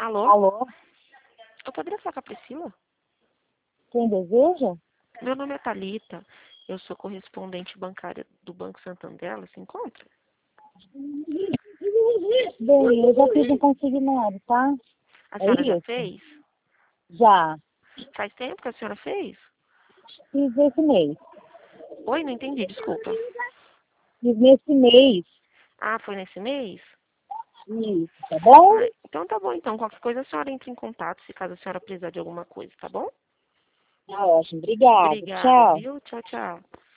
Alô? Alô? Eu poderia falar com a Priscila? Quem deseja? Meu nome é Thalita. Eu sou correspondente bancária do Banco Santander. Ela se encontra? Bem, eu já fiz um consignado, tá? A É senhora já isso? fez? Já. Faz tempo que a senhora fez? Fiz esse mês. Oi, não entendi, desculpa. Fiz nesse mês. Ah, foi nesse mês? Isso, tá bom? Ah, então tá bom, então. Qualquer coisa a senhora entra em contato, se caso a senhora precisar de alguma coisa, tá bom? Tá ótimo. Obrigada. Obrigada, Tchau. viu? Tchau, tchau.